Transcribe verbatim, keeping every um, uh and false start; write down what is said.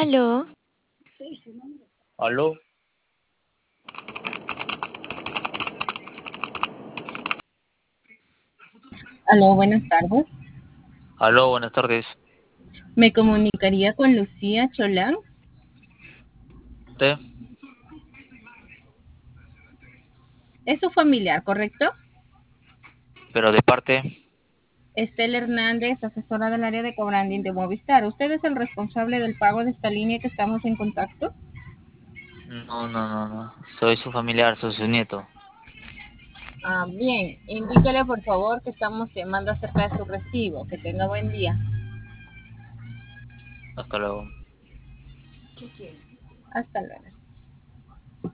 Aló, Aló, Aló, buenas tardes. aló, buenas tardes. Me comunicaría con Lucía Cholán. ¿Usted? Es su familiar, ¿correcto? Pero de parte, Estel Hernández, asesora del área de cobranding de Movistar. ¿Usted es el responsable del pago de esta línea que estamos en contacto? no, no, no, no. Soy su familiar, soy su nieto. Ah, bien. Indíquele, por favor, que estamos llamando acerca de su recibo. Que tenga buen día. Hasta luego. Hasta luego.